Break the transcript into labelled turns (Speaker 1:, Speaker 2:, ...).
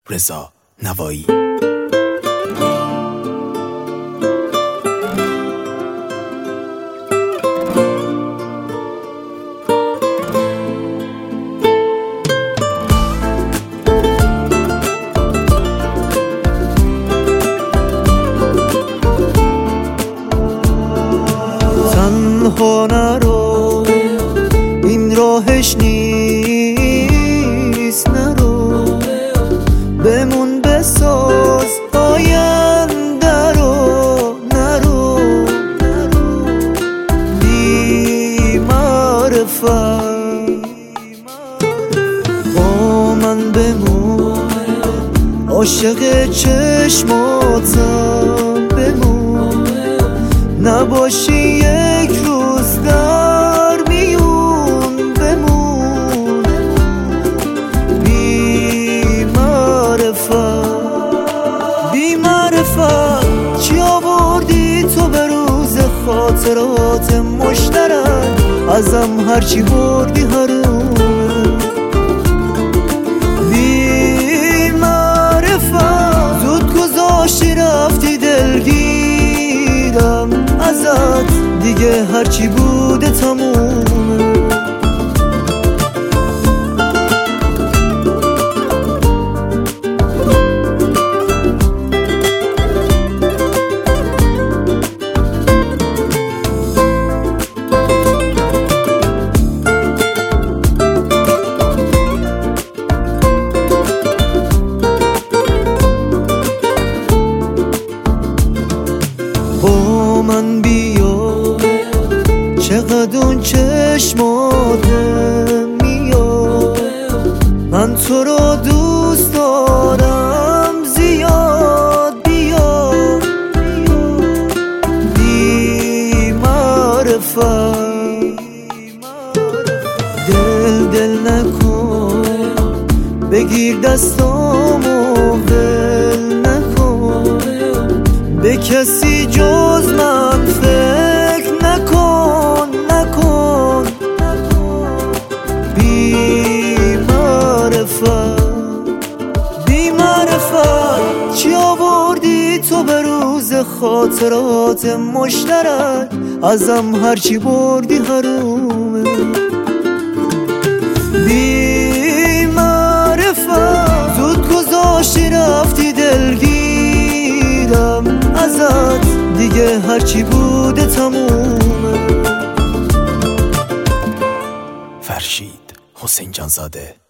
Speaker 1: رضا نوایی.
Speaker 2: تنها نرو، این راهش نیست، نرو، بمون بساز آینده رو، نرو، بی معرفت با من بمون، عاشق چشماتم بمون، نباشی یک روز در میون، بمون بی معرفت چی آوردی تو به روز خاطرات مشترک، ازم هرچی بردی حرومه. بی معرفت زود گذاشتی رفتی دلگیرم ازت، دیگه هرچی بوده تمومه. با من بیا، چقدر اون چشماته میاد، من تو رو دوست دارم زیاد، بیا بی معرفت دل نکن، بگیر دستامو ول نکن، به کسی جز من فکر نکن، بی معرفت چی آوردی تو به روز خاطرات مشترک، ازم هرچی بردی حرومه. بی معرفت زود گذاشتی رفتی دلگیرم ازت، دیگه هرچی بوده تمومه.
Speaker 1: فرشید حسین جانزاده.